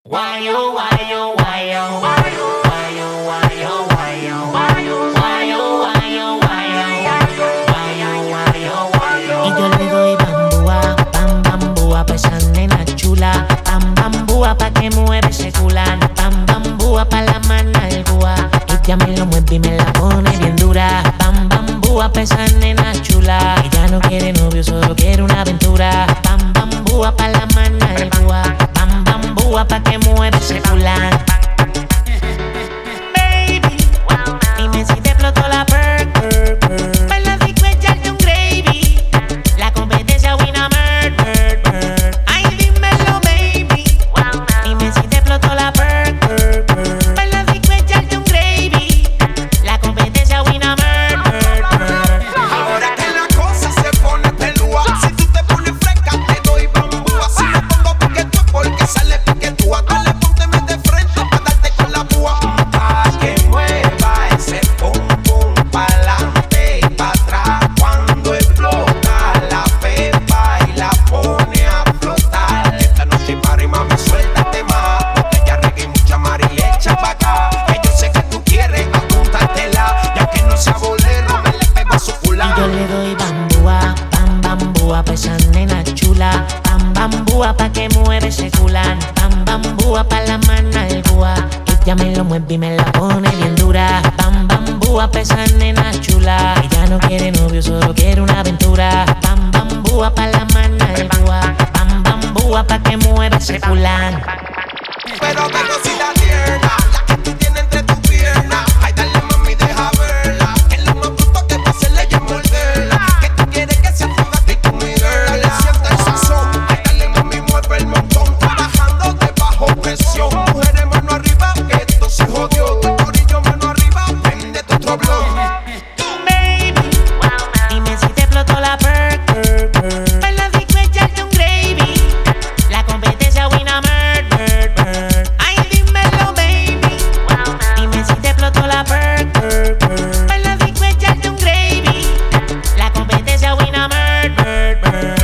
Why oh why oh why oh why oh why oh why oh why oh why oh why oh why oh why oh why oh. Y yo le doy bambúa pa' esa nena chula. Bambúa pa' que mueve ese culán. Bambúa pa' la manalgúa. Ella me lo mueve y me la pone bien dura. Bambúa pa' esa nena chula. Ella no quiere novio, solo quiere una aventura. Bambúa pa' la manalgúa. Bambúa pa' que mueve ese culán. Baby, dime si te explotó la perk. Baila rico, echarte un gravy. La competencia win a murder. Ay, dímelo, baby. Dime si te explotó la perk. Baila rico, echarte un gravy. La competencia win a murder. Ahora que la cosa se pone pelúa, si tú te pones fresca te doy bambúa. Si me pongo piquetúa porque sale piquetúa. Dale, pónteme de frente pa' darte con la púa. Pa' que mueva ese pum pum pa'lante y pa' atrás. Cuando explota la pepa y la pone a flotar. Esta noche para mami, suéltate más. Botella, reggae y mucha mari, echa pa' acá. Que yo sé que tú quieres apuntártela. Y aunque no sea bolero, me le pego a su Y culán. yo le doy bambúa pa' esa nena chula. Bambúa pa' que mueve ese culán. Bambúa pa' la manalgúa. Ella me lo mueve y me la pone bien dura. Bambúa pa' esa nena chula. Ella no quiere novio, solo quiere una aventura. Bambúa pa' la manalgúa. Bambúa pa' que mueve ese culán. Pero velocidad tierna, la que tú tienes entre tus piernas. Ay, dale mami, deja verla. Que lo más bruto que va a hacerle es morderla. Que tú quieres que sea tu gata y tu mi girl. Dale, siente el sazón. Ay, dale mami, mueve el montón. Trabajando de bajo presión. Mujeres mano arriba, que esto se jodió. Tu corillo mano arriba, prende tu otro blog. Baby, dime si te explotó la perk. Baila rico, echarte un gravy. La competencia win a murder. Ay, dímelo, baby. Dime si te explotó la perk. Baila rico, echarte un gravy. La competencia win a murder.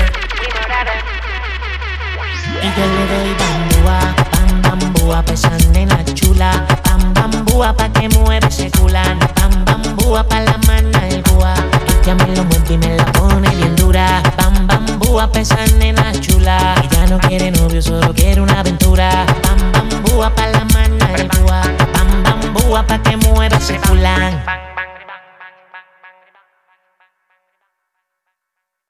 Y yo le doy bambúa pa' esa nena chula. Bambúa pa' que mueve ese culán. Bambúa pa' la manalgúa. Ella me lo mueve y me la pone bien dura. Bambúa pa' esa nena chula. Ella no quiere novio, solo quiere una aventura. Bambúa pa' la manalgúa. Bambúa pa' que mueve ese culán.